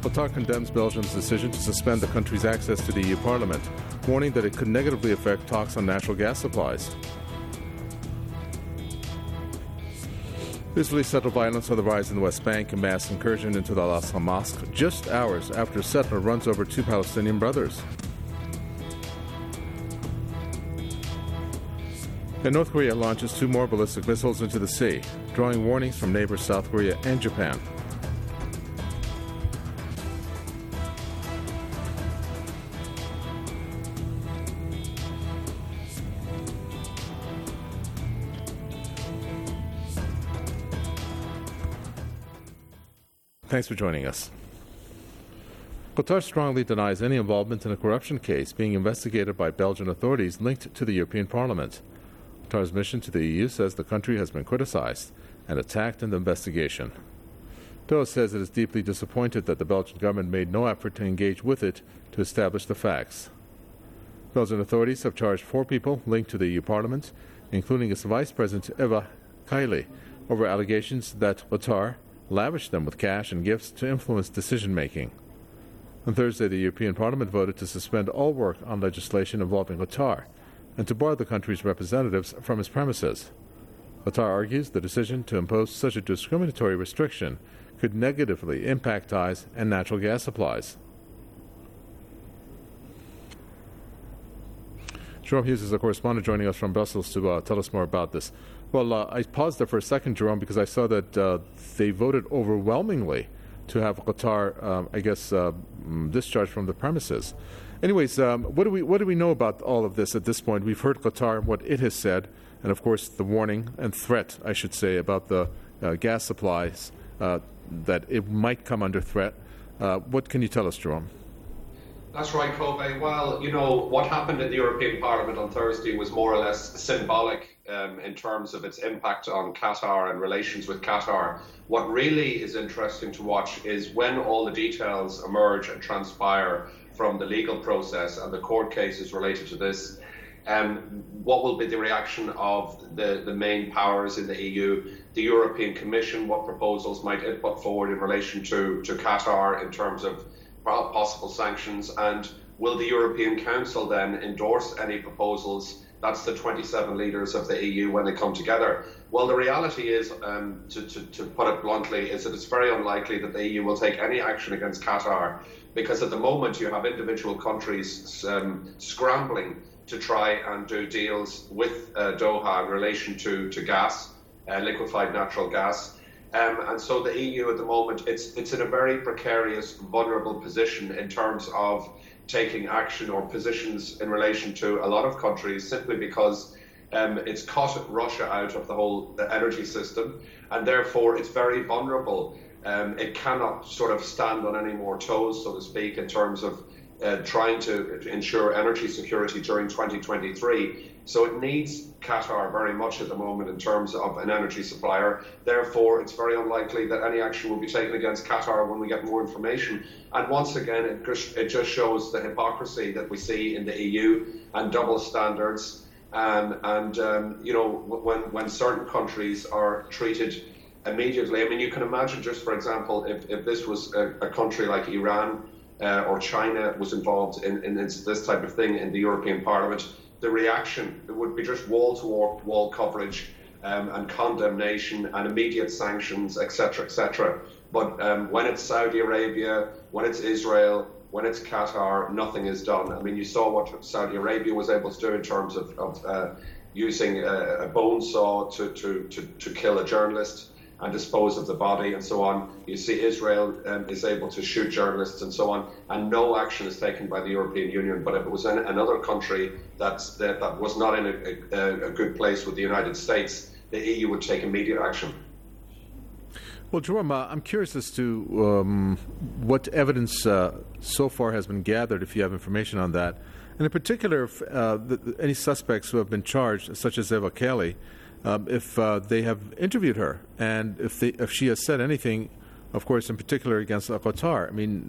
Qatar condemns Belgium's decision to suspend the country's access to the EU Parliament, warning that it could negatively affect talks on natural gas supplies. Israeli settled violence on the rise in the West Bank, a mass incursion into the Al-Aqsa Mosque, just hours after a settler runs over two Palestinian brothers. And North Korea launches two more ballistic missiles into the sea, drawing warnings from neighbors South Korea and Japan. Thanks for joining us. Qatar strongly denies any involvement in a corruption case being investigated by Belgian authorities linked to the European Parliament. Qatar's mission to the EU says the country has been criticized and attacked in the investigation. Doha says it is deeply disappointed that the Belgian government made no effort to engage with it to establish the facts. Belgian authorities have charged 4 people linked to the EU Parliament, including its Vice President Eva Kaili, over allegations that Qatar lavished them with cash and gifts to influence decision-making. On Thursday, the European Parliament voted to suspend all work on legislation involving Qatar and to bar the country's representatives from its premises. Qatar argues the decision to impose such a discriminatory restriction could negatively impact ties and natural gas supplies. Jerome Hughes is a correspondent joining us from Brussels to tell us more about this. Well, I paused there for a second, Jerome, because I saw that they voted overwhelmingly to have Qatar, discharged from the premises. Anyways, what do we know about all of this at this point? We've heard Qatar, what it has said, and of course the warning and threat, I should say, about the gas supplies, that it might come under threat. What can you tell us, Jerome? That's right, Kobe. Well, what happened in the European Parliament on Thursday was more or less symbolic in terms of its impact on Qatar and relations with Qatar. What really is interesting to watch is when all the details emerge and transpire from the legal process and the court cases related to this, what will be the reaction of the main powers in the EU, the European Commission, what proposals might it put forward in relation to Qatar in terms of possible sanctions, and will the European Council then endorse any proposals? That's the 27 leaders of the EU when they come together. Well, the reality is, to put it bluntly, is that it's very unlikely that the EU will take any action against Qatar, because at the moment you have individual countries scrambling to try and do deals with Doha in relation to gas, liquefied natural gas. And so the EU at the moment, it's in a very precarious, vulnerable position in terms of taking action or positions in relation to a lot of countries, simply because it's cut Russia out of the whole energy system, and therefore it's very vulnerable. It cannot sort of stand on any more toes, so to speak, in terms of trying to ensure energy security during 2023. So it needs Qatar very much at the moment in terms of an energy supplier. Therefore, it's very unlikely that any action will be taken against Qatar when we get more information. And once again, it just shows the hypocrisy that we see in the EU and double standards. When certain countries are treated immediately, I mean, you can imagine just, for example, if this was a country like Iran or China was involved in this type of thing in the European Parliament, the reaction would be just wall-to-wall coverage and condemnation and immediate sanctions, etc., etc. But when it's Saudi Arabia, when it's Israel, when it's Qatar, nothing is done. I mean, you saw what Saudi Arabia was able to do in terms of using a bone saw to kill a journalist and dispose of the body and so on. You see Israel is able to shoot journalists and so on, and no action is taken by the European Union. But if it was in another country that was not in a good place with the United States, the EU would take immediate action. Well, Jerome, I'm curious as to what evidence so far has been gathered, if you have information on that. And in particular, any suspects who have been charged, such as Eva Kaili, if they have interviewed her, and if she has said anything, of course, in particular against Qatar. I mean,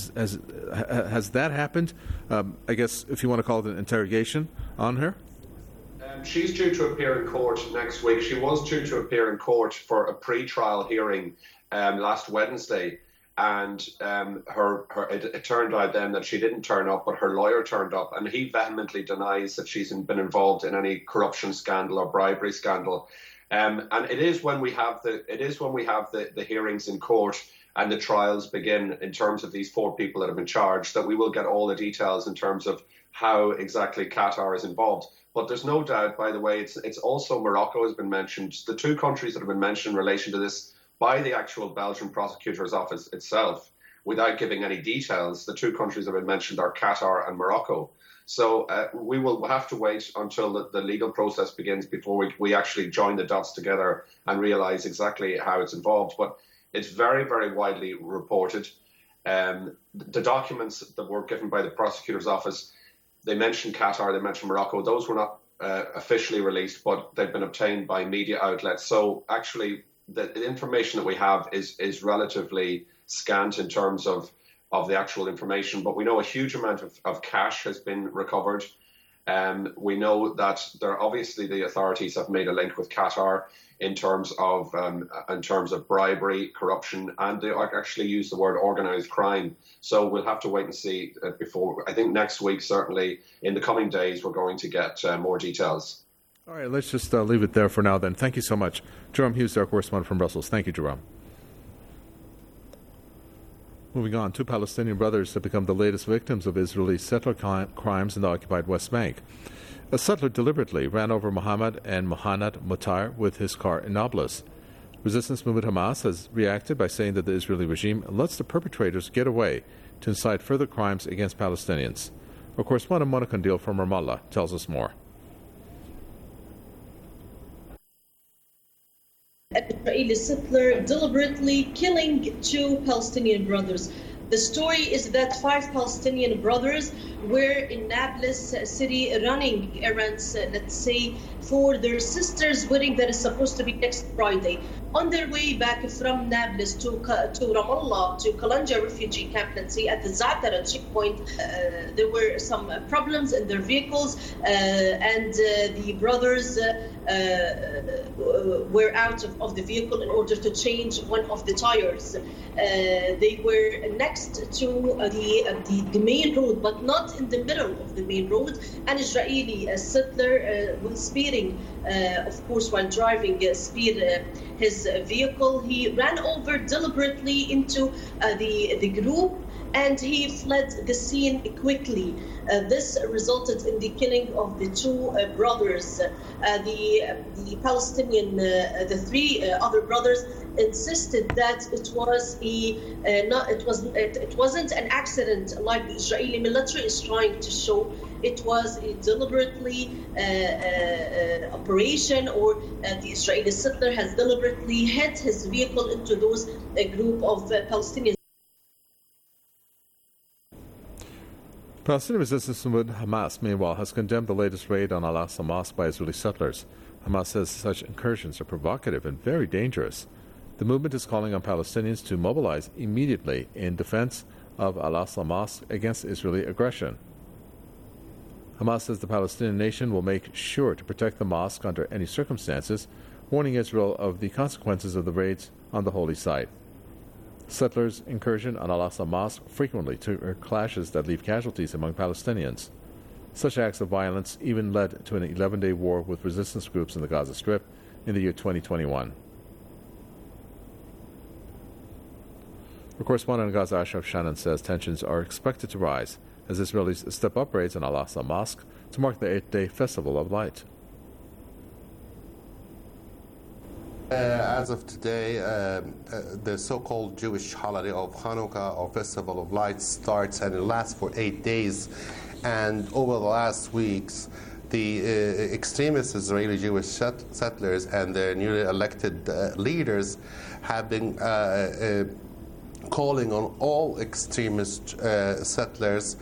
has that happened? I guess if you want to call it an interrogation on her. She's due to appear in court next week. She was due to appear in court for a pre-trial hearing last Wednesday. And it turned out then that she didn't turn up, but her lawyer turned up, and he vehemently denies that she's been involved in any corruption scandal or bribery scandal. And it is when we have the hearings in court and the trials begin in terms of these 4 people that have been charged that we will get all the details in terms of how exactly Qatar is involved. But there's no doubt, by the way, it's also Morocco has been mentioned. The 2 countries that have been mentioned in relation to this by the actual Belgian prosecutor's office itself, without giving any details, the 2 countries that have been mentioned are Qatar and Morocco. So we will have to wait until the legal process begins before we actually join the dots together and realise exactly how it's involved. But it's very, very widely reported. The documents that were given by the prosecutor's office, they mentioned Qatar, they mentioned Morocco. Those were not officially released, but they've been obtained by media outlets. So actually, the information that we have is relatively scant in terms of the actual information, but we know a huge amount of cash has been recovered. We know that obviously the authorities have made a link with Qatar in terms of bribery, corruption, and they actually use the word organised crime. So we'll have to wait and see before. I think next week, certainly in the coming days, we're going to get more details. All right, let's just leave it there for now then. Thank you so much. Jerome Hughes, our correspondent from Brussels. Thank you, Jerome. Moving on, 2 Palestinian brothers have become the latest victims of Israeli settler crimes in the occupied West Bank. A settler deliberately ran over Muhammad and Muhannad Mutar with his car in Nablus. Resistance movement Hamas has reacted by saying that the Israeli regime lets the perpetrators get away to incite further crimes against Palestinians. Our correspondent Monica Ndil from Ramallah tells us more. An Israeli settler deliberately killing 2 Palestinian brothers. The story is that 5 Palestinian brothers were in Nablus city running errands, let's say, for their sister's wedding that is supposed to be next Friday. On their way back from Nablus to Ramallah, to Kalanja refugee camp, let's say, at the Za'atara checkpoint, there were some problems in their vehicles, and the brothers were out of the vehicle in order to change one of the tires. They were next to the main road, but not in the middle of the main road. An Israeli settler was speeding, of course, while driving, speed his vehicle. He ran over deliberately into the group, and he fled the scene quickly. This resulted in the killing of the 2 brothers. The Palestinian, the 3 other brothers insisted that it wasn't an accident like the Israeli military is trying to show. It was a deliberately operation, or the Israeli settler has deliberately hit his vehicle into those group of Palestinians. Palestinian resistance movement Hamas, meanwhile, has condemned the latest raid on Al-Aqsa Mosque by Israeli settlers. Hamas says such incursions are provocative and very dangerous. The movement is calling on Palestinians to mobilize immediately in defense of Al-Aqsa Mosque against Israeli aggression. Hamas says the Palestinian nation will make sure to protect the mosque under any circumstances, warning Israel of the consequences of the raids on the holy site. Settlers' incursion on Al-Aqsa Mosque frequently trigger clashes that leave casualties among Palestinians. Such acts of violence even led to an 11-day war with resistance groups in the Gaza Strip in the year 2021. Our correspondent in Gaza, Ashraf Shannon, says tensions are expected to rise as Israelis step up raids on Al-Aqsa Mosque to mark the 8-day Festival of Light. As of today, the so-called Jewish holiday of Hanukkah, or Festival of Lights, starts and it lasts for 8 days. And over the last weeks, the extremist Israeli Jewish settlers and their newly elected leaders have been calling on all extremist settlers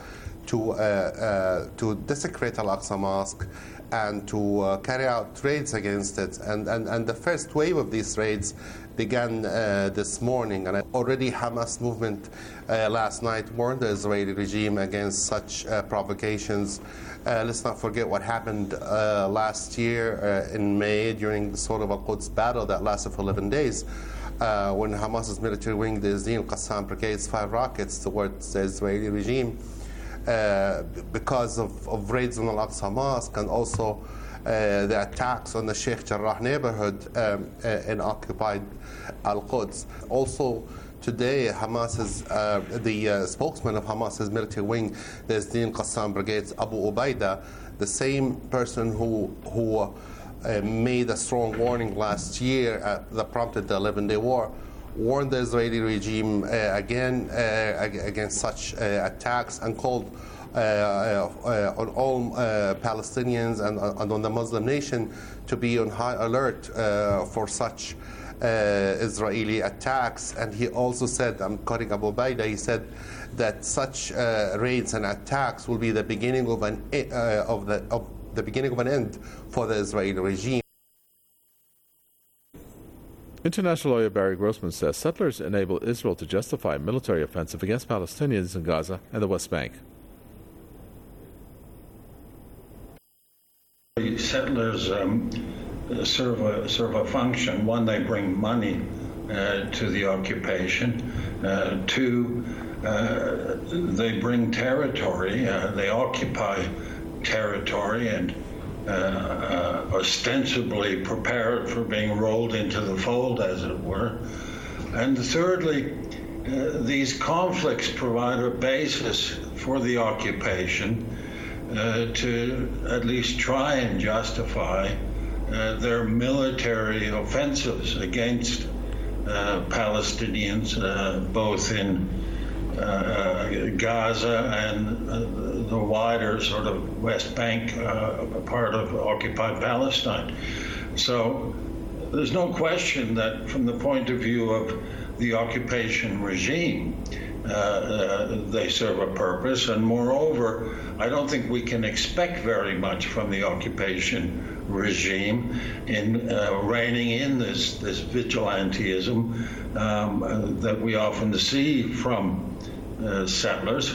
to desecrate Al-Aqsa Mosque and to carry out raids against it. And the first wave of these raids began this morning. And already Hamas movement last night warned the Israeli regime against such provocations. Let's not forget what happened last year in May during the sort of Al-Quds battle that lasted for 11 days. when Hamas's military wing, the Yazdin al-Qassam brigades, fired rockets towards the Israeli regime because of raids on Al-Aqsa Mosque and also the attacks on the Sheikh Jarrah neighborhood in occupied Al-Quds. Also, today, the spokesman of Hamas's military wing, the Yazdin al-Qassam brigades, Abu Ubaidah, the same person who made a strong warning last year that prompted the 11-day war, warned the Israeli regime again against such attacks and called on all Palestinians and on the Muslim nation to be on high alert for such Israeli attacks. And he also said, I'm quoting Abu Ubaidah, he said that such raids and attacks will be the beginning of an end for the Israeli regime. International lawyer Barry Grossman says settlers enable Israel to justify a military offensive against Palestinians in Gaza and the West Bank. The settlers serve a function. One, they bring money to the occupation. Two, they bring territory. They occupy territory and ostensibly prepared for being rolled into the fold, as it were. And thirdly, these conflicts provide a basis for the occupation to at least try and justify their military offensives against Palestinians, both in Gaza and the wider sort of West Bank part of occupied Palestine. So there's no question that from the point of view of the occupation regime, they serve a purpose. And moreover, I don't think we can expect very much from the occupation regime in reining in this vigilantism that we often see from settlers.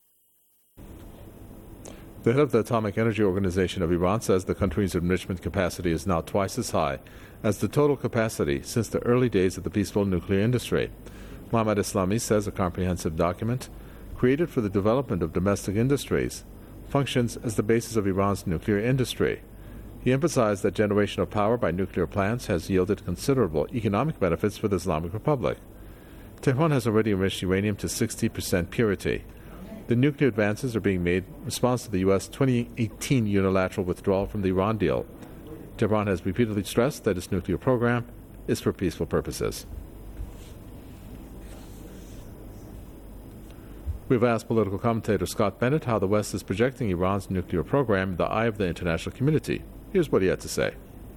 The head of the Atomic Energy Organization of Iran says the country's enrichment capacity is now twice as high as the total capacity since the early days of the peaceful nuclear industry. Mohammad Islami says a comprehensive document created for the development of domestic industries functions as the basis of Iran's nuclear industry. He emphasized that generation of power by nuclear plants has yielded considerable economic benefits for the Islamic Republic. Tehran has already enriched uranium to 60% purity. The nuclear advances are being made in response to the U.S. 2018 unilateral withdrawal from the Iran deal. Tehran has repeatedly stressed that its nuclear program is for peaceful purposes. We've asked political commentator Scott Bennett how the West is projecting Iran's nuclear program in the eye of the international community. Here's what he had to say.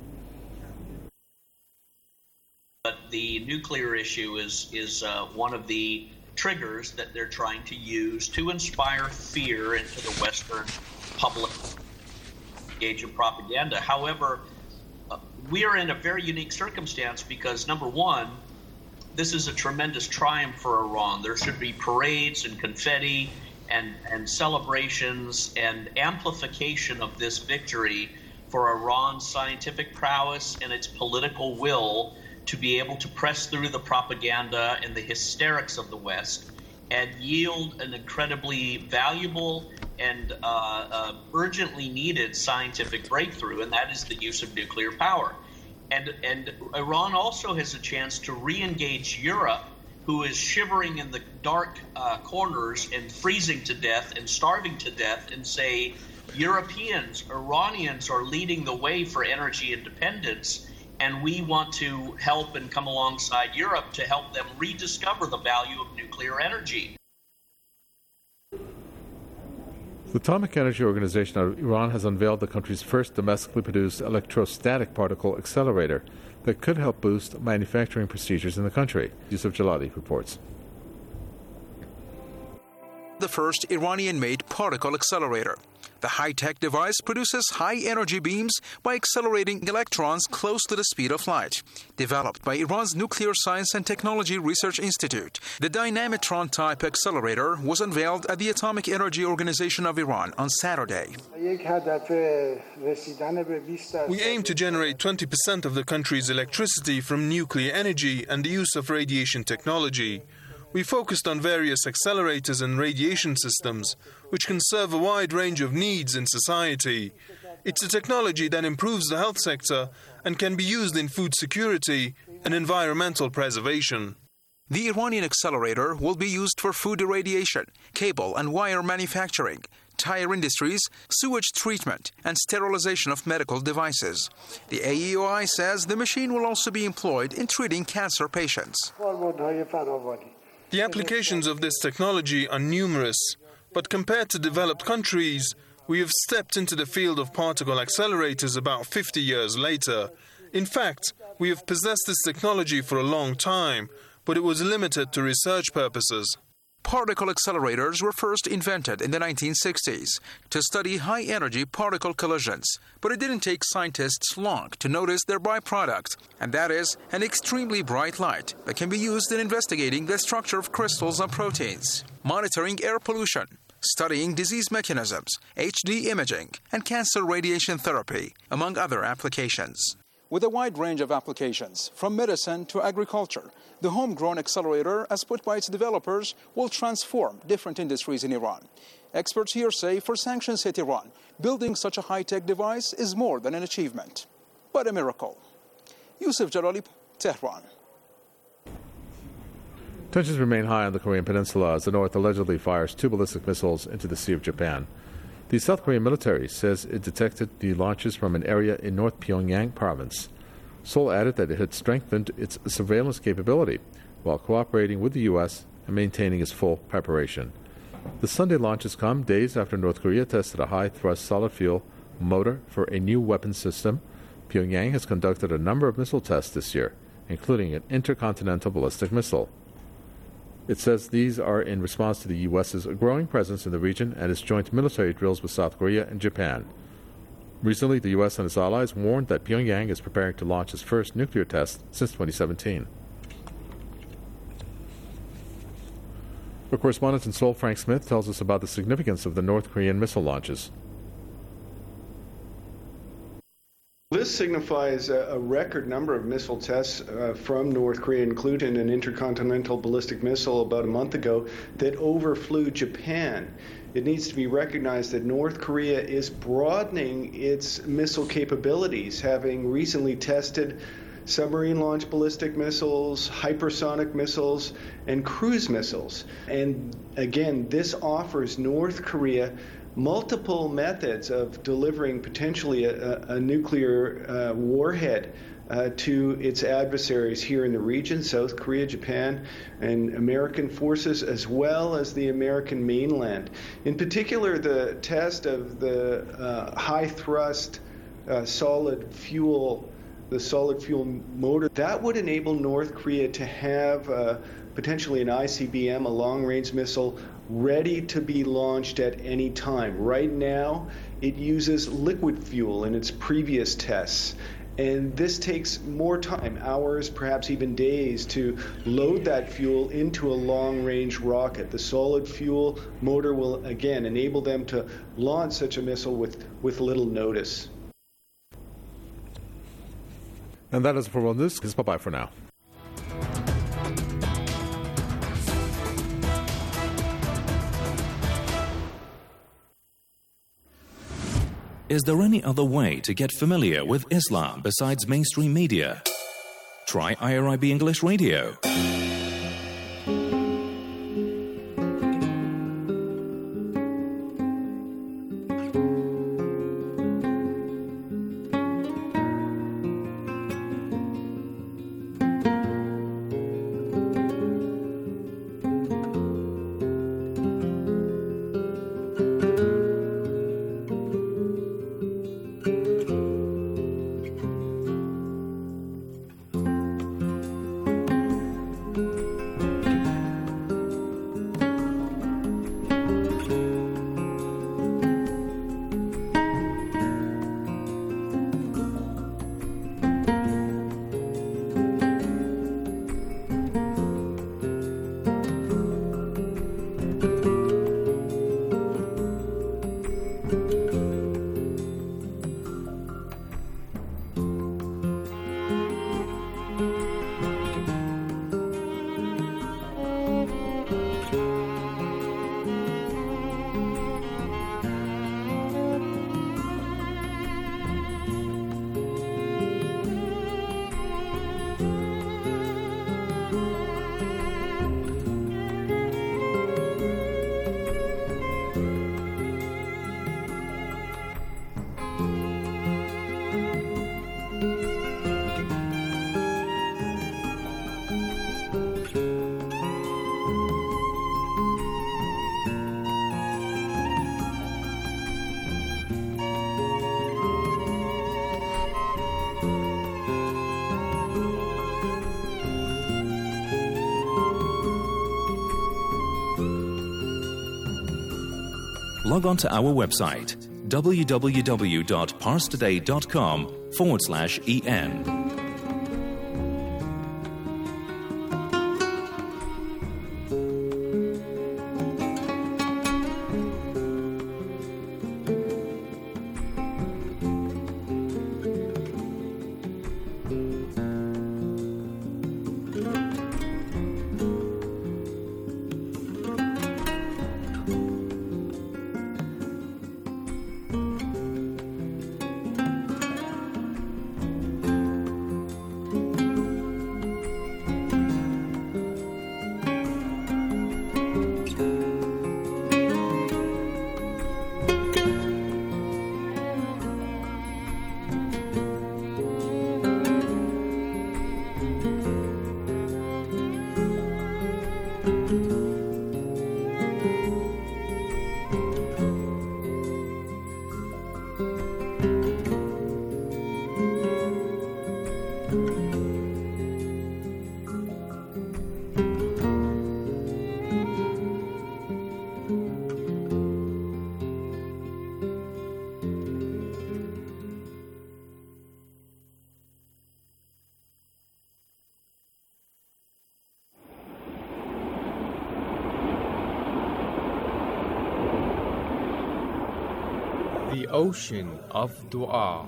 But the nuclear issue is one of the triggers that they're trying to use to inspire fear into the Western public age of propaganda. However, we are in a very unique circumstance because, number one, this is a tremendous triumph for Iran. There should be parades and confetti and celebrations and amplification of this victory for Iran's scientific prowess and its political will to be able to press through the propaganda and the hysterics of the West and yield an incredibly valuable and urgently needed scientific breakthrough, and that is the use of nuclear power. And Iran also has a chance to re-engage Europe, who is shivering in the dark corners and freezing to death and starving to death, and say, Europeans, Iranians are leading the way for energy independence, and we want to help and come alongside Europe to help them rediscover the value of nuclear energy. The Atomic Energy Organization of Iran has unveiled the country's first domestically produced electrostatic particle accelerator that could help boost manufacturing procedures in the country. Yusuf Jalali reports. the first Iranian-made particle accelerator. The high-tech device produces high-energy beams by accelerating electrons close to the speed of light. Developed by Iran's Nuclear Science and Technology Research Institute, the Dynamitron-type accelerator was unveiled at the Atomic Energy Organization of Iran on Saturday. We aim to generate 20% of the country's electricity from nuclear energy and the use of radiation technology. We focused on various accelerators and radiation systems, which can serve a wide range of needs in society. It's a technology that improves the health sector and can be used in food security and environmental preservation. The Iranian accelerator will be used for food irradiation, cable and wire manufacturing, tire industries, sewage treatment, and sterilization of medical devices. The AEOI says the machine will also be employed in treating cancer patients. The applications of this technology are numerous, but compared to developed countries, we have stepped into the field of particle accelerators about 50 years later. In fact, we have possessed this technology for a long time, but it was limited to research purposes. Particle accelerators were first invented in the 1960s to study high-energy particle collisions, but it didn't take scientists long to notice their byproduct, and that is an extremely bright light that can be used in investigating the structure of crystals and proteins, monitoring air pollution, studying disease mechanisms, HD imaging, and cancer radiation therapy, among other applications. With a wide range of applications, from medicine to agriculture, the homegrown accelerator, as put by its developers, will transform different industries in Iran. Experts here say for sanctions hit Iran, building such a high-tech device is more than an achievement, but a miracle. Yusuf Jalali, Tehran. Tensions remain high on the Korean peninsula as the North allegedly fires 2 ballistic missiles into the Sea of Japan. The South Korean military says it detected the launches from an area in North Pyongyang province. Seoul added that it had strengthened its surveillance capability while cooperating with the U.S. and maintaining its full preparation. The Sunday launches come days after North Korea tested a high-thrust solid-fuel motor for a new weapon system. Pyongyang has conducted a number of missile tests this year, including an intercontinental ballistic missile. It says these are in response to the U.S.'s growing presence in the region and its joint military drills with South Korea and Japan. Recently, the U.S. and its allies warned that Pyongyang is preparing to launch its first nuclear test since 2017. Our correspondent in Seoul, Frank Smith, tells us about the significance of the North Korean missile launches. This signifies a record number of missile tests from North Korea, including an intercontinental ballistic missile about a month ago that overflew Japan. It needs to be recognized that North Korea is broadening its missile capabilities, having recently tested submarine-launched ballistic missiles, hypersonic missiles, and cruise missiles. And again, this offers North Korea multiple methods of delivering potentially a nuclear warhead to its adversaries here in the region, South Korea, Japan, and American forces, as well as the American mainland. In particular, the test of the high-thrust solid fuel motor, that would enable North Korea to have potentially an ICBM, a long-range missile, ready to be launched at any time. Right now, it uses liquid fuel in its previous tests. And this takes more time, hours, perhaps even days, to load that fuel into a long-range rocket. The solid fuel motor will, again, enable them to launch such a missile with little notice. And that is for World News. Bye-bye for now. Is there any other way to get familiar with Islam besides mainstream media? Try IRIB English Radio. log on to our website www.parstoday.com/en. The ocean of dua.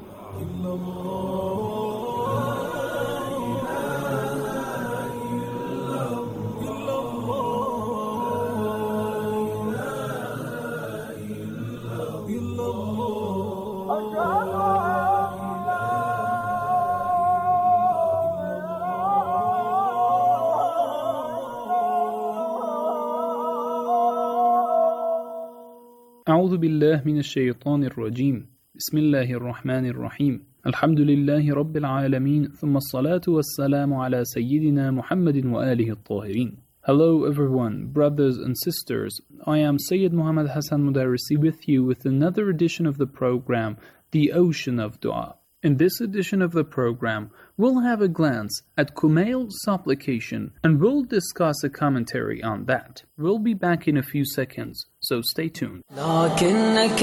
أعوذ بالله من الشيطان الرجيم بسم الله الرحمن الرحيم الحمد لله رب العالمين ثم الصلاة والسلام على سيدنا محمد وآله الطاهرين. Hello everyone, brothers and sisters. I am Sayyid Muhammad Hassan Mudarrisi with you with another edition of the program, The Ocean of Dua. In this edition of the program, we'll have a glance at Kumail's supplication and we'll discuss a commentary on that. We'll be back in a few seconds, so stay tuned. لكنك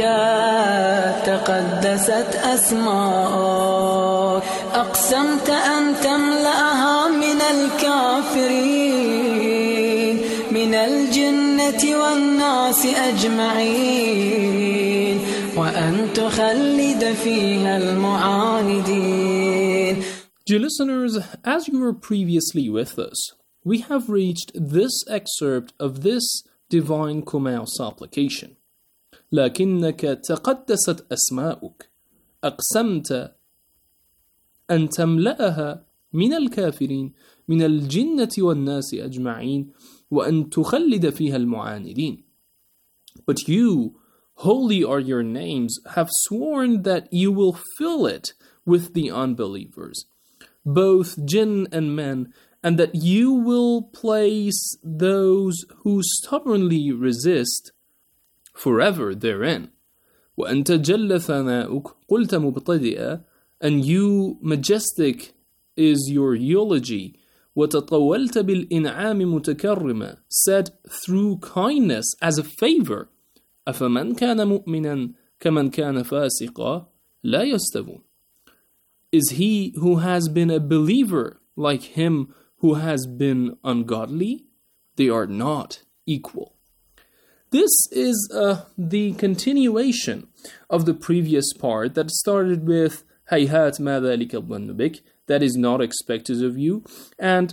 تقدست أسماءك أقسمت أن تملأها من الكافرين من الجنة والناس أجمعين وأن تخلد فيها المعاندين. Dear listeners, as you were previously with us, we have reached this excerpt of this divine Kumail supplication. لكنك تقدست أسماؤك أقسمت أن تملأها من الكافرين من الجنة والناس أجمعين وأن تخلد فيها المعاندين. But you, holy are your names, have sworn that you will fill it with the unbelievers, both jinn and men, and that you will place those who stubbornly resist forever therein. وأنت جل ثناؤك قلت مبتدئا, and you, majestic, is your eulogy. وتطولت بالإنعام متكرما, said through kindness as a favor. أفمن كان مؤمنا كمن كان فاسقا لا يستوون. Is he who has been a believer like him who has been ungodly? They are not equal. This is the continuation of the previous part that started with هيهات ما ذلك الظن بك, that is not expected of you, and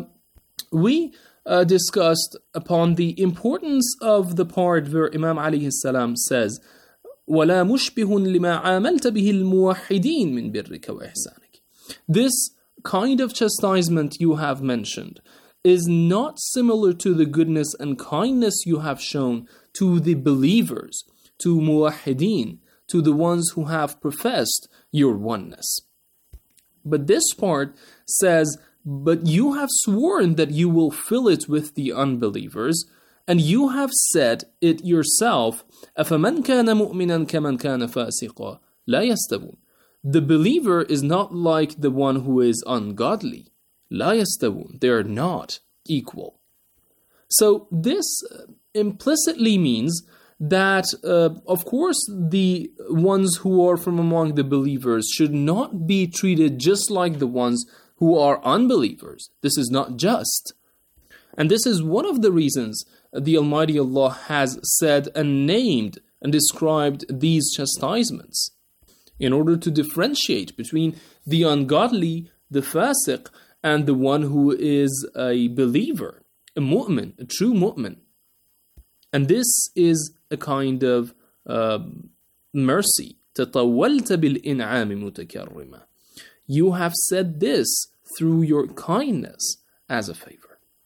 we discussed upon the importance of the part where Imam alayhi salam says ولا مشبه لما عاملت به الموحدين من برك وإحسانك. This kind of chastisement you have mentioned is not similar to the goodness and kindness you have shown to the believers, to muwahideen, to the ones who have professed your oneness. But this part says, but you have sworn that you will fill it with the unbelievers, and you have said it yourself, أَفَمَنْ كَانَ مُؤْمِنًا كَمَنْ كَانَ فَاسِقًا لَا يَسْتَوُونَ. The believer is not like the one who is ungodly. لَا يَسْتَوُونَ. They are not equal. So this implicitly means that, of course, the ones who are from among the believers should not be treated just like the ones who are unbelievers. This is not just. And this is one of the reasons the Almighty Allah has said and named and described these chastisements, in order to differentiate between the ungodly, the fasiq, and the one who is a believer, a mu'min, a true mu'min. And this is a kind of mercy. تَطَوَّلْتَ بِالْإِنْعَامِ مُتَكَرِّمًا. You have said this through your kindness as a favor.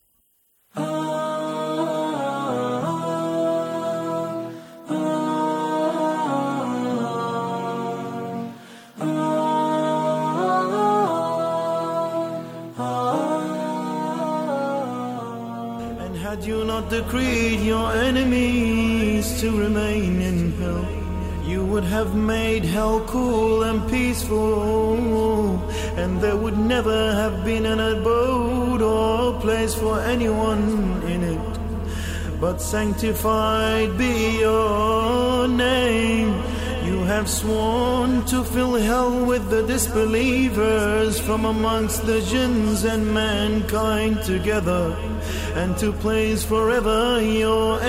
Had you not decreed your enemies to remain in hell, you would have made hell cool and peaceful, and there would never have been an abode or place for anyone in it. But sanctified be your name. You have sworn to fill hell with the disbelievers from amongst the jinns and mankind together, and to place forever your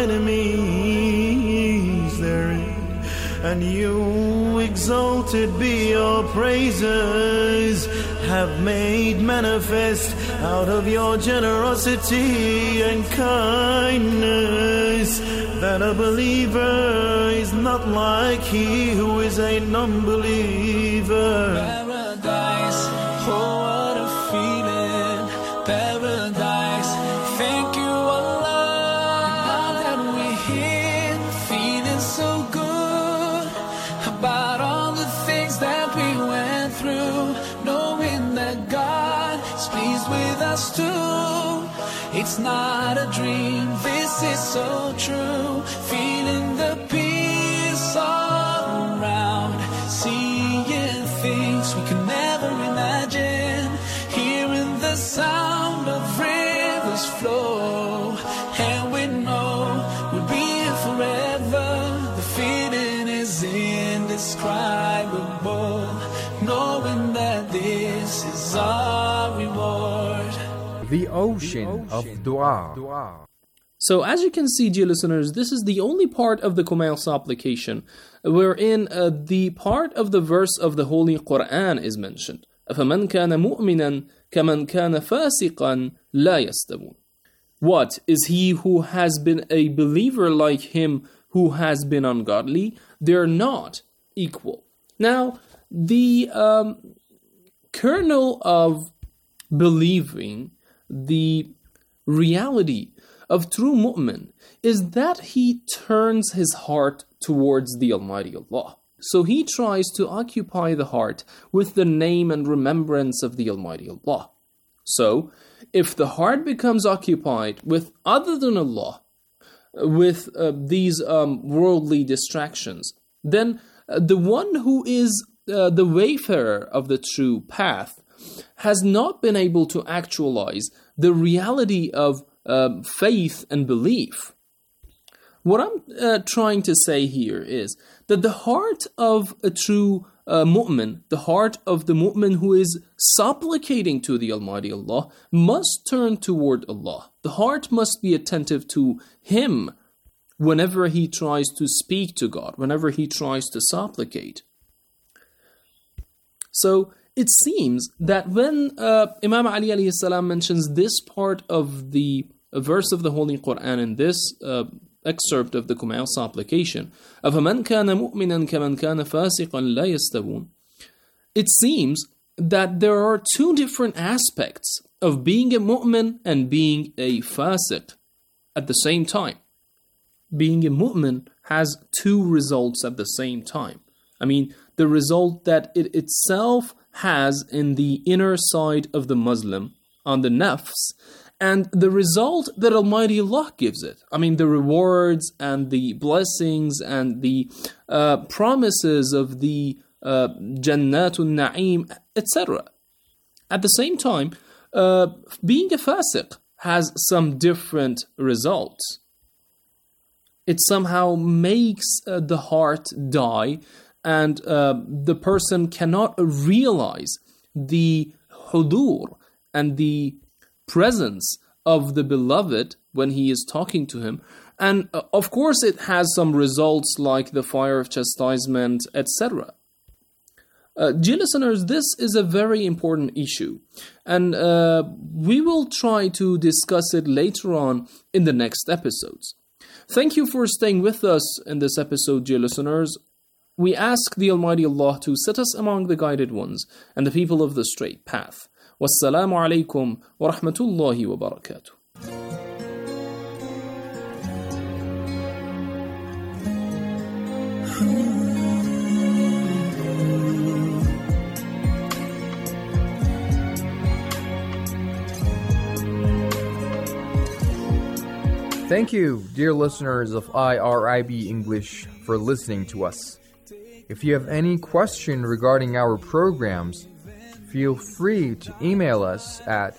enemies therein. And you, exalted be your praises, have made manifest out of your generosity and kindness that a believer is not like he who is a non-believer. Paradise, oh what a feeling, paradise, thank you Allah. Now that we're here, feeling so good about all the things that we went through, knowing that God is pleased with us too. It's not a dream, this is so true. Feeling the peace all around, seeing things we could never imagine, hearing the sound of rivers flow, and we know we'll be here forever. The feeling is indescribable, knowing that this is our reward. The ocean of dua. So as you can see, dear listeners, this is the only part of the Kumail supplication wherein the part of the verse of the Holy Quran is mentioned. أَفَمَنْ كَانَ مُؤْمِنًا كَمَنْ كَانَ فَاسِقًا لَا يَسْتَوُونَ. What, is he who has been a believer like him who has been ungodly? They're not equal. Now, the kernel of believing, the reality of true mu'min, is that he turns his heart towards the Almighty Allah. So he tries to occupy the heart with the name and remembrance of the Almighty Allah. So, if the heart becomes occupied with other than Allah, with these worldly distractions, then the one who is the wayfarer of the true path has not been able to actualize the reality of faith and belief. What I'm trying to say here is that the heart of a true mu'min, the heart of the mu'min who is supplicating to the Almighty Allah, must turn toward Allah. The heart must be attentive to Him whenever he tries to speak to God, whenever he tries to supplicate. So, it seems that when Imam Ali alayhi salam mentions this part of the verse of the Holy Quran in this excerpt of the Kumail supplication, أَفَمَنْ كَانَ مُؤْمِنًا كَمَنْ كَانَ فَاسِقًا لَا يَسْتَوُونَ, it seems that there are two different aspects of being a mu'min and being a fasiq at the same time. Being a mu'min has two results at the same time. I mean, the result that it itself has in the inner side of the Muslim, on the nafs, and the result that Almighty Allah gives it. I mean, the rewards and the blessings and the promises of the Jannatul Na'im, etc. At the same time, being a fasiq has some different results. it somehow makes the heart die, and the person cannot realize the hudur and the presence of the beloved when he is talking to him. And of course it has some results like the fire of chastisement, etc. Dear listeners, this is a very important issue, and we will try to discuss it later on in the next episodes. Thank you for staying with us in this episode, dear listeners. We ask the Almighty Allah to set us among the guided ones and the people of the straight path. Wassalamu alaikum wa rahmatullahi wa barakatuh. Thank you, dear listeners of IRIB English, for listening to us. If you have any question regarding our programs, feel free to email us at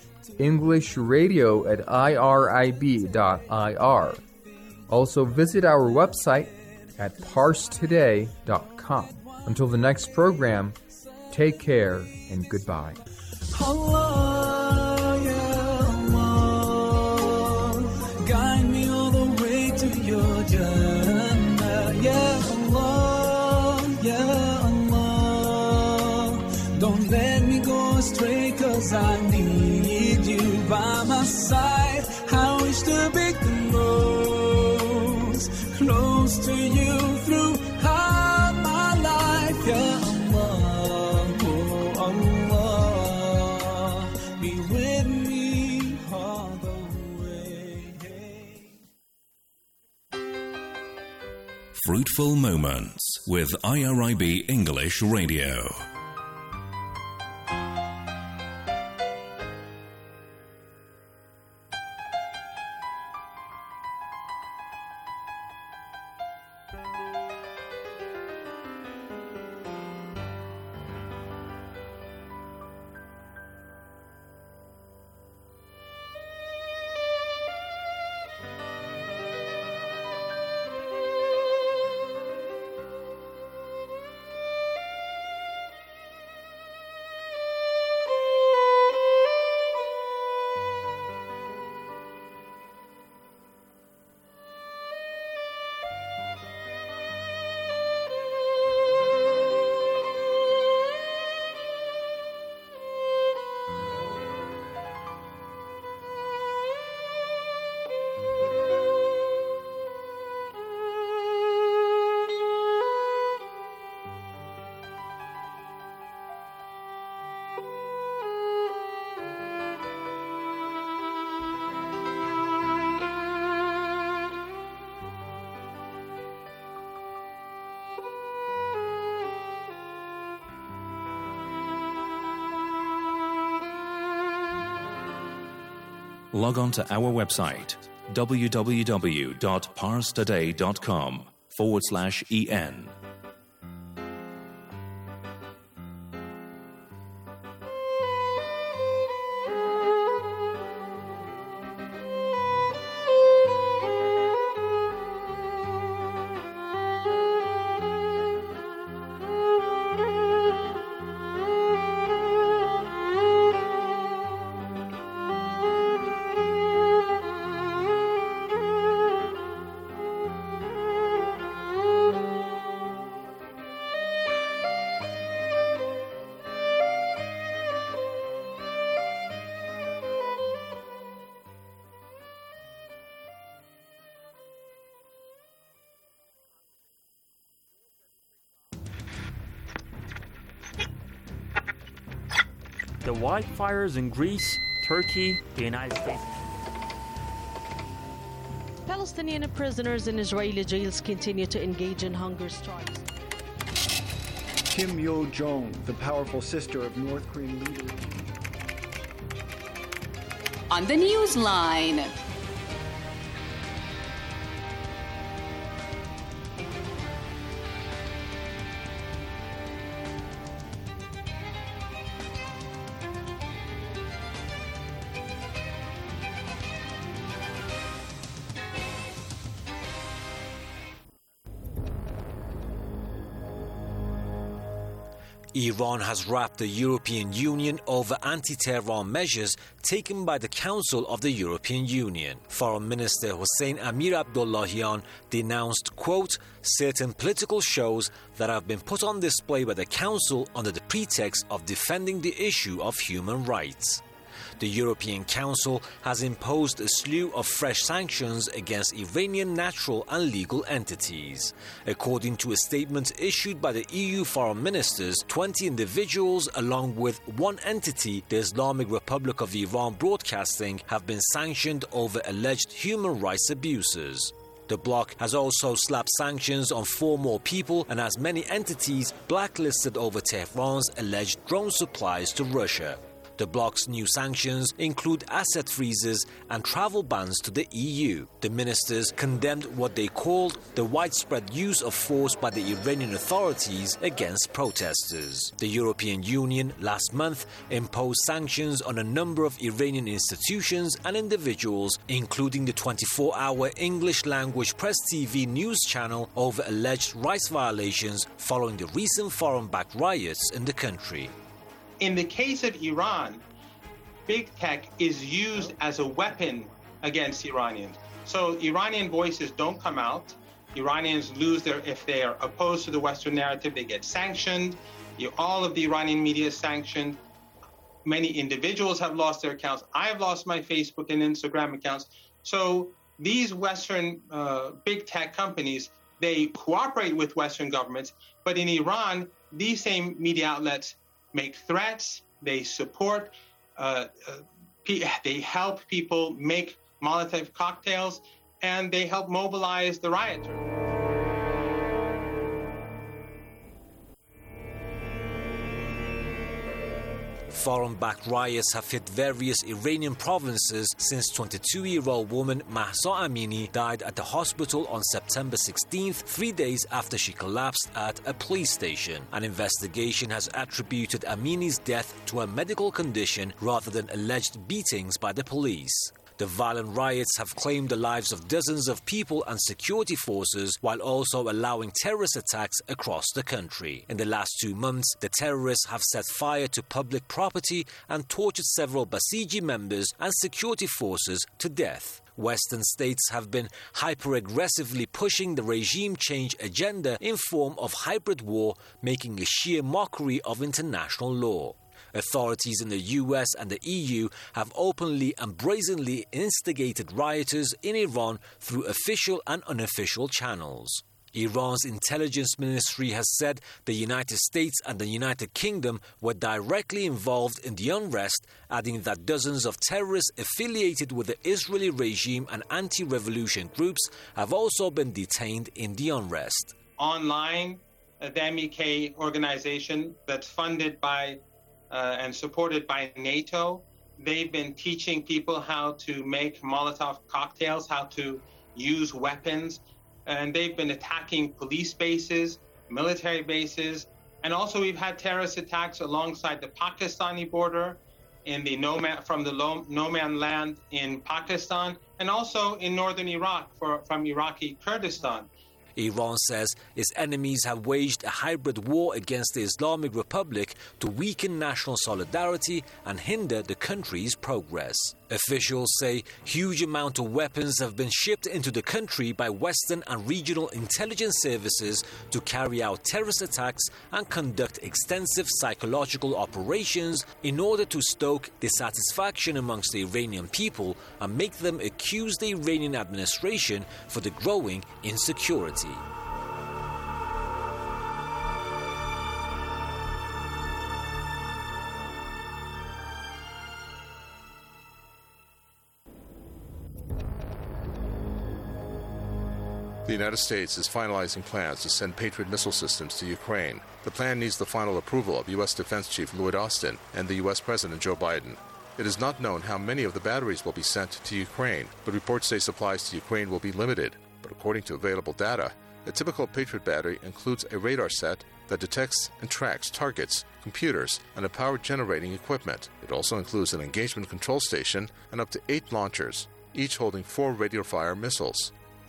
englishradio@irib.ir. Also visit our website at parstoday.com. Until the next program, take care and goodbye. Allah, ya Allah, guide me all the way to your Jannah. Ya Allah, ya Allah, don't let me go astray, 'cause I need you by my side. I wish to be close to you through all my life. Ya Allah, oh Allah, be with me all the way. Fruitful Moments with IRIB English Radio. Log on to our website www.parstoday.com/en. The wildfires in Greece, Turkey, the United States. Palestinian prisoners in Israeli jails continue to engage in hunger strikes. Kim Yo-jong, the powerful sister of North Korean leader. On the Newsline. Iran has rapped the European Union over anti-Tehran measures taken by the Council of the European Union. Foreign Minister Hossein Amir Abdullahian denounced, quote, certain political shows that have been put on display by the Council under the pretext of defending the issue of human rights. The European Council has imposed a slew of fresh sanctions against Iranian natural and legal entities. According to a statement issued by the EU foreign ministers, 20 individuals along with one entity, the Islamic Republic of Iran Broadcasting, have been sanctioned over alleged human rights abuses. The bloc has also slapped sanctions on 4 more people and has many entities blacklisted over Tehran's alleged drone supplies to Russia. The bloc's new sanctions include asset freezes and travel bans to the EU. The ministers condemned what they called the widespread use of force by the Iranian authorities against protesters. The European Union last month imposed sanctions on a number of Iranian institutions and individuals, including the 24-hour English-language Press TV news channel, over alleged rights violations following the recent foreign-backed riots in the country. In the case of Iran, big tech is used as a weapon against Iranians. So Iranian voices don't come out. Iranians lose if they are opposed to the Western narrative, they get sanctioned. All of the Iranian media is sanctioned. Many individuals have lost their accounts. I have lost my Facebook and Instagram accounts. So these Western big tech companies, they cooperate with Western governments. But in Iran, these same media outlets make threats, they support, they help people make Molotov cocktails, and they help mobilize the rioters. Foreign-backed riots have hit various Iranian provinces since 22-year-old woman Mahsa Amini died at the hospital on September 16th, 3 days after she collapsed at a police station. An investigation has attributed Amini's death to a medical condition rather than alleged beatings by the police. The violent riots have claimed the lives of dozens of people and security forces, while also allowing terrorist attacks across the country. In the last 2 months, the terrorists have set fire to public property and tortured several Basiji members and security forces to death. Western states have been hyper-aggressively pushing the regime change agenda in form of hybrid war, making a sheer mockery of international law. Authorities in the US and the EU have openly and brazenly instigated rioters in Iran through official and unofficial channels. Iran's intelligence ministry has said the United States and the United Kingdom were directly involved in the unrest, adding that dozens of terrorists affiliated with the Israeli regime and anti-revolution groups have also been detained in the unrest. Online, the MEK organization that's funded by and supported by NATO, they've been teaching people how to make Molotov cocktails, how to use weapons, and they've been attacking police bases, military bases, and also we've had terrorist attacks alongside the Pakistani border, in the no man land in Pakistan, and also in northern Iraq from Iraqi Kurdistan. Iran says its enemies have waged a hybrid war against the Islamic Republic to weaken national solidarity and hinder the country's progress. Officials say huge amounts of weapons have been shipped into the country by Western and regional intelligence services to carry out terrorist attacks and conduct extensive psychological operations in order to stoke dissatisfaction amongst the Iranian people and make them accuse the Iranian administration for the growing insecurity. The United States is finalizing plans to send Patriot missile systems to Ukraine. The plan needs the final approval of U.S. Defense Chief Lloyd Austin and the U.S. President Joe Biden. It is not known how many of the batteries will be sent to Ukraine, but reports say supplies to Ukraine will be limited. But according to available data, a typical Patriot battery includes a radar set that detects and tracks targets, computers, and a power-generating equipment. It also includes an engagement control station and up to 8 launchers, each holding 4 radiofire missiles.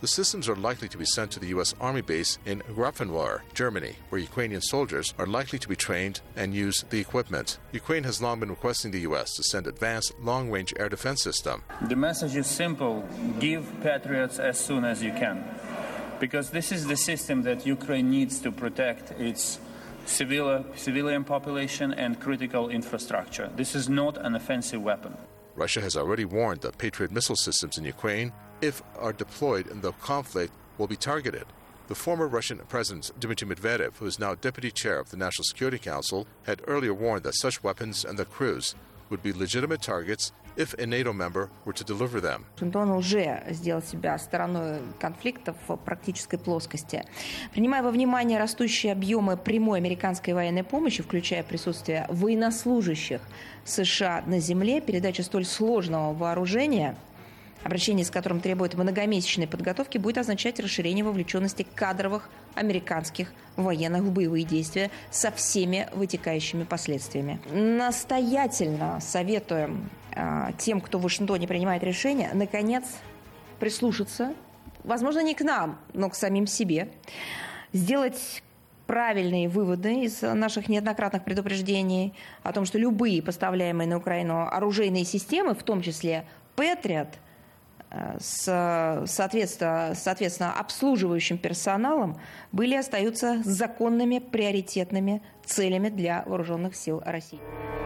The systems are likely to be sent to the U.S. Army base in Grafenwöhr, Germany, where Ukrainian soldiers are likely to be trained and use the equipment. Ukraine has long been requesting the U.S. to send advanced long-range air defense system. The message is simple: give Patriots as soon as you can, because this is the system that Ukraine needs to protect its civilian population and critical infrastructure. This is not an offensive weapon. Russia has already warned that Patriot missile systems in Ukraine, if are deployed in the conflict, will be targeted. The former Russian President Dmitry Medvedev, who is now deputy chair of the National Security Council, had earlier warned that such weapons and their crews would be legitimate targets if a NATO member were to deliver them. Вашингтон уже сделал себя стороной конфликта в практической плоскости. Принимая во внимание растущие объемы прямой американской военной помощи, включая присутствие военнослужащих США на земле, передача столь сложного вооружения, обращение с которым требует многомесячной подготовки, будет означать расширение вовлеченности кадровых американских военных в боевые действия со всеми вытекающими последствиями. Настоятельно советуем тем, кто в Вашингтоне принимает решения, наконец прислушаться, возможно, не к нам, но к самим себе, сделать правильные выводы из наших неоднократных предупреждений о том, что любые поставляемые на Украину оружейные системы, в том числе Patriot, с соответственно обслуживающим персоналом, были и остаются законными приоритетными целями для вооруженных сил России.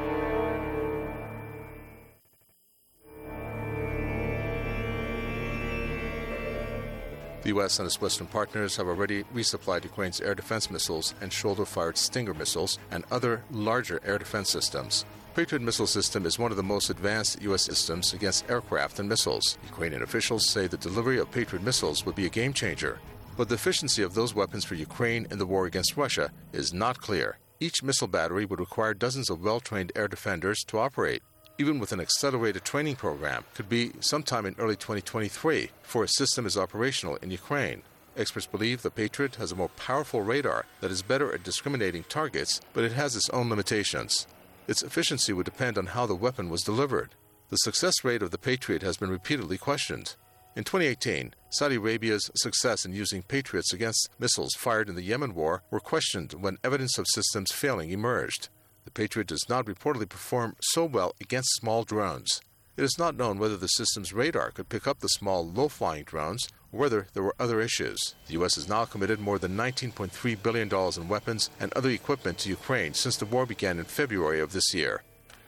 The U.S. and its Western partners have already resupplied Ukraine's air defense missiles and shoulder-fired Stinger missiles and other larger air defense systems. Patriot missile system is one of the most advanced U.S. systems against aircraft and missiles. Ukrainian officials say the delivery of Patriot missiles would be a game-changer. But the efficiency of those weapons for Ukraine in the war against Russia is not clear. Each missile battery would require dozens of well-trained air defenders to operate. Even with an accelerated training program, could be sometime in early 2023 before a system is operational in Ukraine. Experts believe the Patriot has a more powerful radar that is better at discriminating targets, but it has its own limitations. Its efficiency would depend on how the weapon was delivered. The success rate of the Patriot has been repeatedly questioned. In 2018, Saudi Arabia's success in using Patriots against missiles fired in the Yemen war were questioned when evidence of systems failing emerged. The Patriot does not reportedly perform so well against small drones. It is not known whether the system's radar could pick up the small, low-flying drones or whether there were other issues. The U.S. has now committed more than $19.3 billion in weapons and other equipment to Ukraine since the war began in February of this year.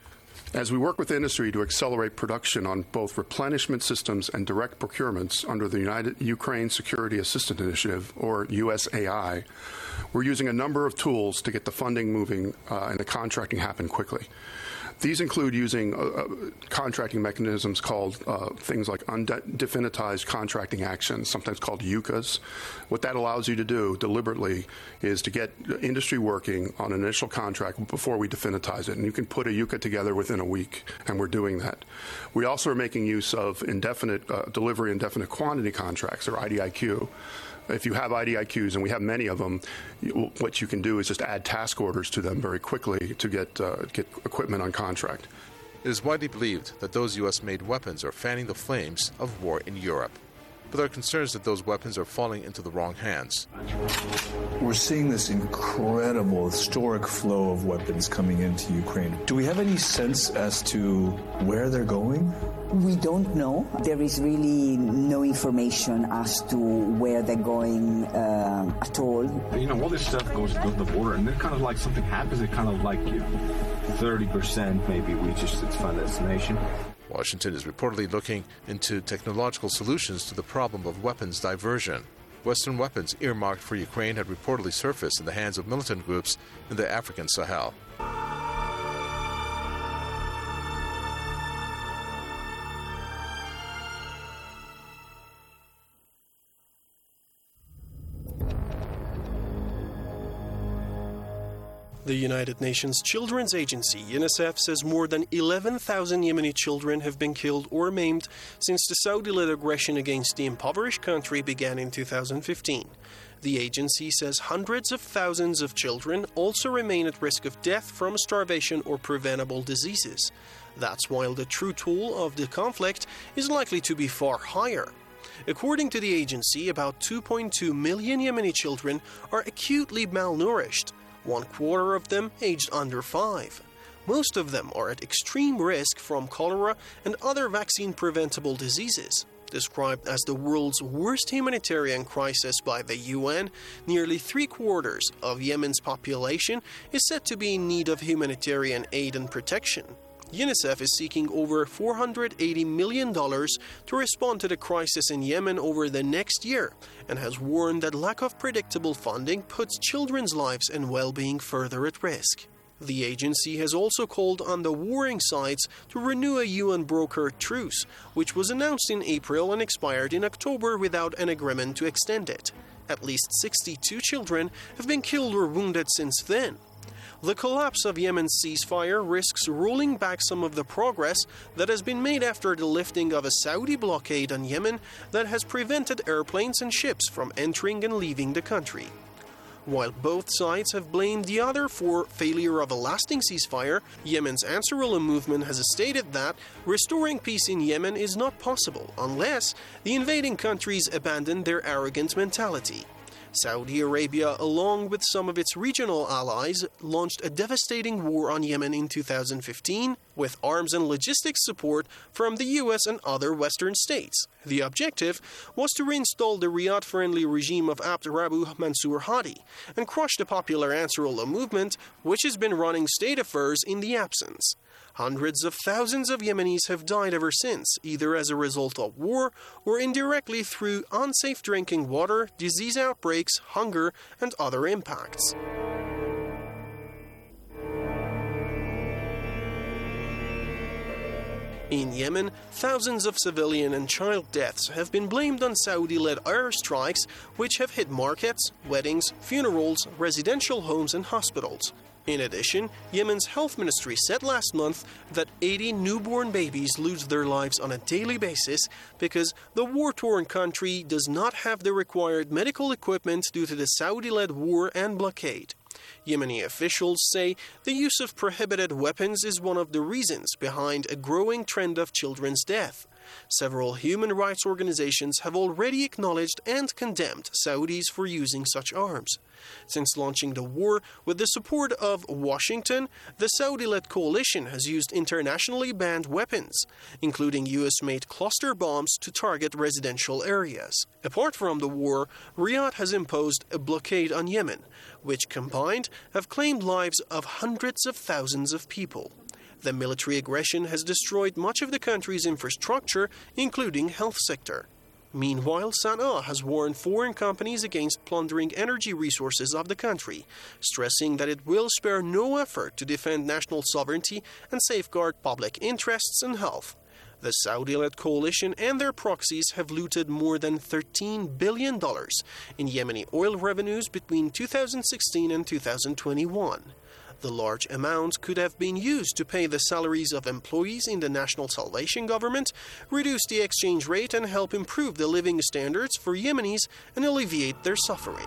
As we work with industry to accelerate production on both replenishment systems and direct procurements under the Ukraine Security Assistance Initiative, or USAI, we're using a number of tools to get the funding moving and the contracting happen quickly. These include using contracting mechanisms called things like undefinitized contracting actions, sometimes called UCAs. What that allows you to do deliberately is to get industry working on an initial contract before we definitize it. And you can put a UCA together within a week, and we're doing that. We also are making use of indefinite delivery, indefinite quantity contracts, or IDIQ. If you have IDIQs, and we have many of them, what you can do is just add task orders to them very quickly to get equipment on contract. It is widely believed that those U.S.-made weapons are fanning the flames of war in Europe. But there are concerns that those weapons are falling into the wrong hands. We're seeing this incredible, historic flow of weapons coming into Ukraine. Do we have any sense as to where they're going? We don't know. There is really no information as to where they're going at all. You know, all this stuff goes to the border, and then kind of like something happens, it kind of like 30% maybe reaches its final destination. Washington is reportedly looking into technological solutions to the problem of weapons diversion. Western weapons earmarked for Ukraine had reportedly surfaced in the hands of militant groups in the African Sahel. The United Nations Children's Agency, UNICEF, says more than 11,000 Yemeni children have been killed or maimed since the Saudi-led aggression against the impoverished country began in 2015. The agency says hundreds of thousands of children also remain at risk of death from starvation or preventable diseases. That's while the true toll of the conflict is likely to be far higher. According to the agency, about 2.2 million Yemeni children are acutely malnourished, 1/4 of them aged under 5. Most of them are at extreme risk from cholera and other vaccine-preventable diseases. Described as the world's worst humanitarian crisis by the UN, nearly 3/4 of Yemen's population is said to be in need of humanitarian aid and protection. UNICEF is seeking over $480 million to respond to the crisis in Yemen over the next year and has warned that lack of predictable funding puts children's lives and well-being further at risk. The agency has also called on the warring sides to renew a UN-brokered truce, which was announced in April and expired in October without an agreement to extend it. At least 62 children have been killed or wounded since then. The collapse of Yemen's ceasefire risks rolling back some of the progress that has been made after the lifting of a Saudi blockade on Yemen that has prevented airplanes and ships from entering and leaving the country. While both sides have blamed the other for failure of a lasting ceasefire, Yemen's Ansarullah movement has stated that restoring peace in Yemen is not possible unless the invading countries abandon their arrogant mentality. Saudi Arabia, along with some of its regional allies, launched a devastating war on Yemen in 2015 with arms and logistics support from the US and other Western states. The objective was to reinstall the Riyadh-friendly regime of Abd Rabbu Mansur Hadi and crush the popular Ansarullah movement, which has been running state affairs in the absence. Hundreds of thousands of Yemenis have died ever since, either as a result of war or indirectly through unsafe drinking water, disease outbreaks, hunger, and other impacts. In Yemen, thousands of civilian and child deaths have been blamed on Saudi-led airstrikes, which have hit markets, weddings, funerals, residential homes, and hospitals. In addition, Yemen's health ministry said last month that 80 newborn babies lose their lives on a daily basis because the war-torn country does not have the required medical equipment due to the Saudi-led war and blockade. Yemeni officials say the use of prohibited weapons is one of the reasons behind a growing trend of children's death. Several human rights organizations have already acknowledged and condemned Saudis for using such arms. Since launching the war with the support of Washington, the Saudi-led coalition has used internationally banned weapons, including US-made cluster bombs to target residential areas. Apart from the war, Riyadh has imposed a blockade on Yemen, which combined have claimed lives of hundreds of thousands of people. The military aggression has destroyed much of the country's infrastructure, including health sector. Meanwhile, Sana'a has warned foreign companies against plundering energy resources of the country, stressing that it will spare no effort to defend national sovereignty and safeguard public interests and health. The Saudi-led coalition and their proxies have looted more than $13 billion in Yemeni oil revenues between 2016 and 2021. The large amount could have been used to pay the salaries of employees in the National Salvation Government, reduce the exchange rate, and help improve the living standards for Yemenis and alleviate their suffering.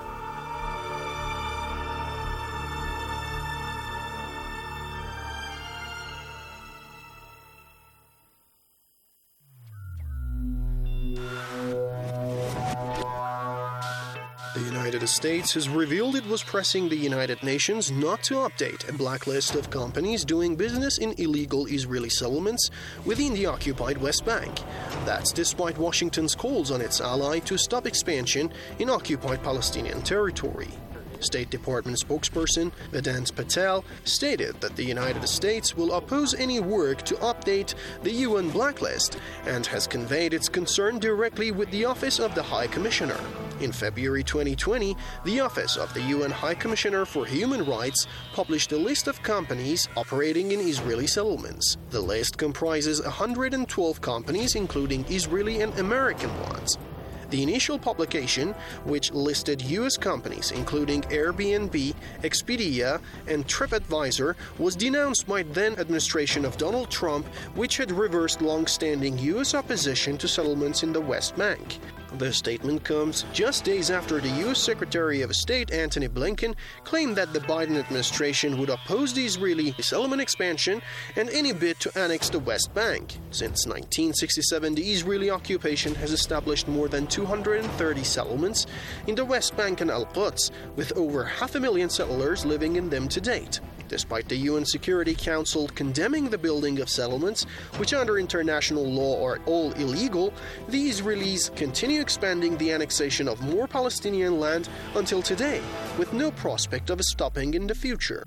The United States has revealed it was pressing the United Nations not to update a blacklist of companies doing business in illegal Israeli settlements within the occupied West Bank. That's despite Washington's calls on its ally to stop expansion in occupied Palestinian territory. State Department spokesperson Vedant Patel stated that the United States will oppose any work to update the UN blacklist and has conveyed its concern directly with the Office of the High Commissioner. In February 2020, the Office of the UN High Commissioner for Human Rights published a list of companies operating in Israeli settlements. The list comprises 112 companies, including Israeli and American ones. The initial publication, which listed U.S. companies including Airbnb, Expedia, and TripAdvisor, was denounced by then administration of Donald Trump, which had reversed long-standing U.S. opposition to settlements in the West Bank. The statement comes just days after the U.S. Secretary of State Antony Blinken claimed that the Biden administration would oppose the Israeli settlement expansion and any bid to annex the West Bank. Since 1967, the Israeli occupation has established more than 230 settlements in the West Bank and Al-Quds, with over 500,000 settlers living in them to date. Despite the UN Security Council condemning the building of settlements, which under international law are all illegal, the Israelis continue expanding the annexation of more Palestinian land until today, with no prospect of stopping in the future.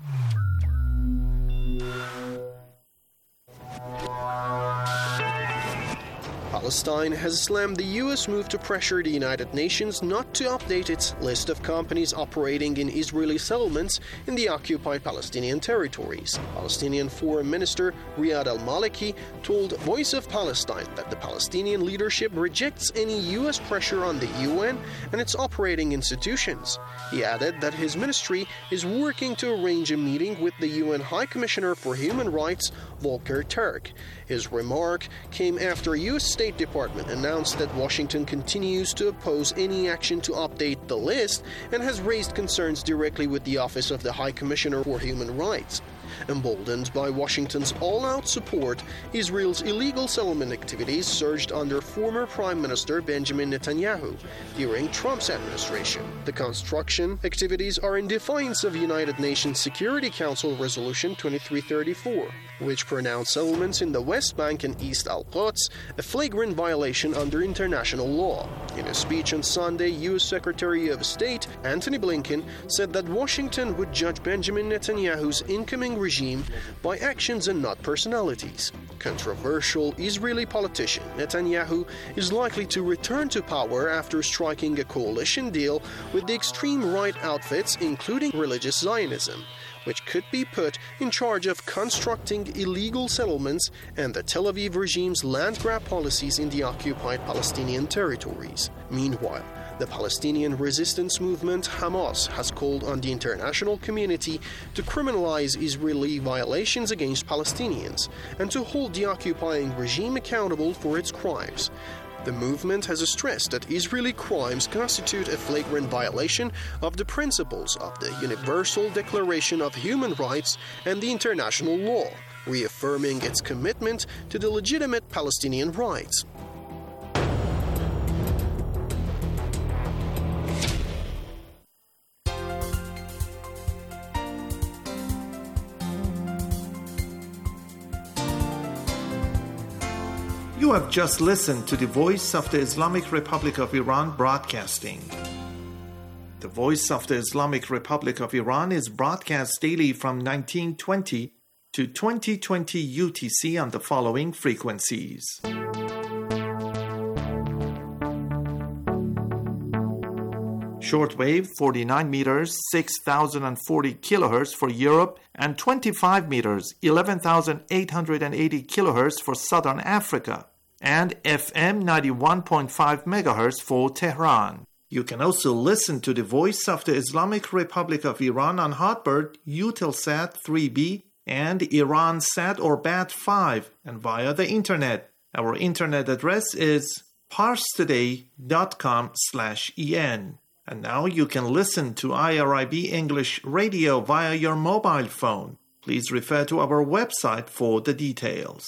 Palestine has slammed the U.S. move to pressure the United Nations not to update its list of companies operating in Israeli settlements in the occupied Palestinian territories. Palestinian Foreign Minister Riyad al-Maliki told Voice of Palestine that the Palestinian leadership rejects any U.S. pressure on the UN and its operating institutions. He added that his ministry is working to arrange a meeting with the UN High Commissioner for Human Rights, Volker Turk. His remark came after U.S. State Department announced that Washington continues to oppose any action to update the list and has raised concerns directly with the Office of the High Commissioner for Human Rights. Emboldened by Washington's all-out support, Israel's illegal settlement activities surged under former Prime Minister Benjamin Netanyahu during Trump's administration. The construction activities are in defiance of United Nations Security Council Resolution 2334, which pronounced settlements in the West Bank and East Al-Quds a flagrant violation under international law. In a speech on Sunday, U.S. Secretary of State Antony Blinken said that Washington would judge Benjamin Netanyahu's incoming regime by actions and not personalities. Controversial Israeli politician Netanyahu is likely to return to power after striking a coalition deal with the extreme right outfits, including religious Zionism, which could be put in charge of constructing illegal settlements and the Tel Aviv regime's land grab policies in the occupied Palestinian territories. Meanwhile, the Palestinian resistance movement Hamas has called on the international community to criminalize Israeli violations against Palestinians and to hold the occupying regime accountable for its crimes. The movement has stressed that Israeli crimes constitute a flagrant violation of the principles of the Universal Declaration of Human Rights and the international law, reaffirming its commitment to the legitimate Palestinian rights. You have just listened to the Voice of the Islamic Republic of Iran broadcasting. The Voice of the Islamic Republic of Iran is broadcast daily from 1920 to 2020 UTC on the following frequencies. Shortwave 49 meters 6040 kilohertz for Europe and 25 meters 11,880 kilohertz for Southern Africa, and FM 91.5 megahertz for Tehran. You can also listen to the Voice of the Islamic Republic of Iran on Hotbird, Eutelsat 3B, and Iransat or BAT5, and via the internet. Our internet address is parstoday.com/en. And now you can listen to IRIB English Radio via your mobile phone. Please refer to our website for the details.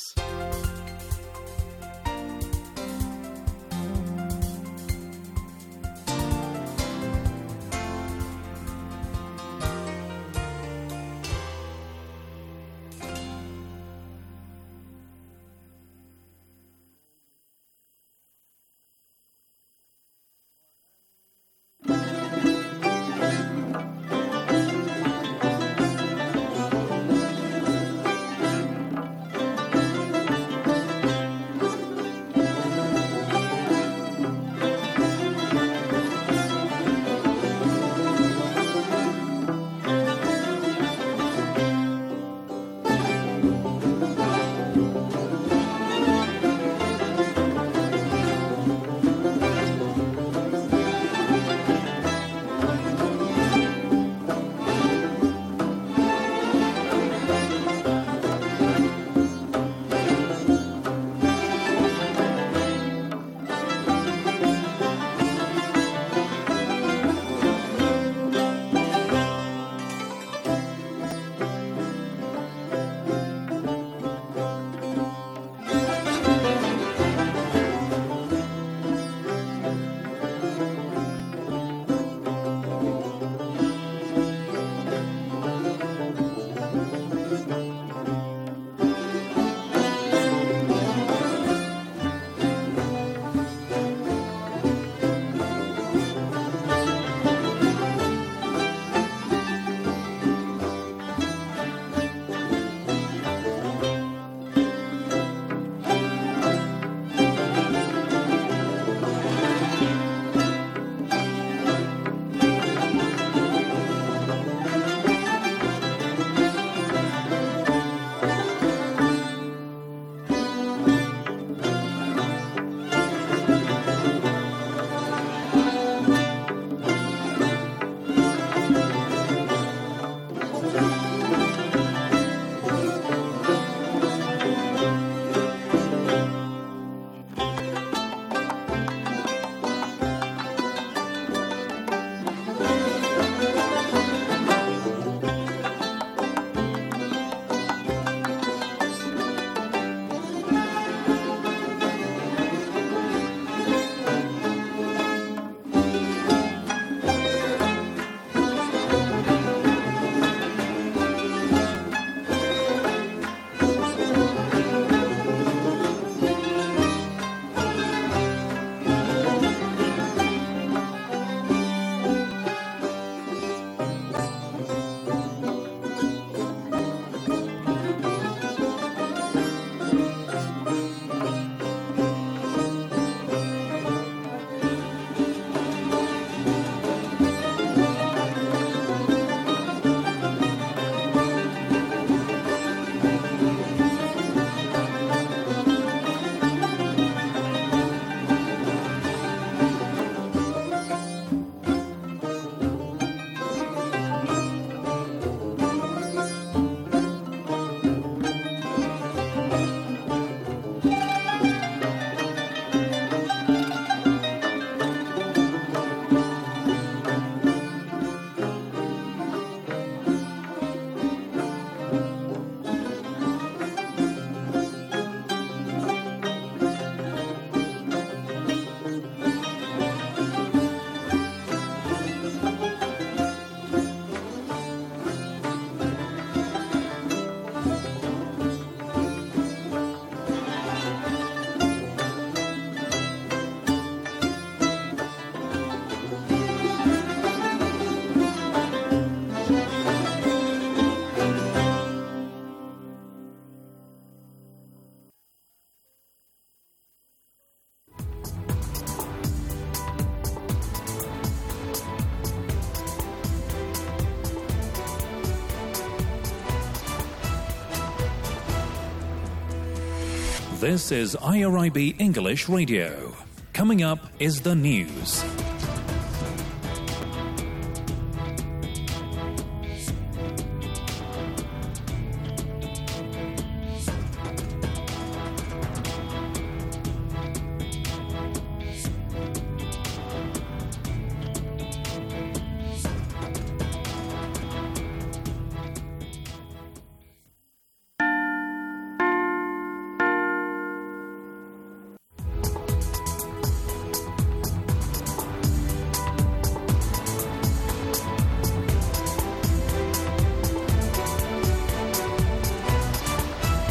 This is IRIB English Radio. Coming up is the news.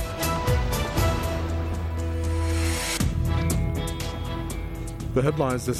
The headlines this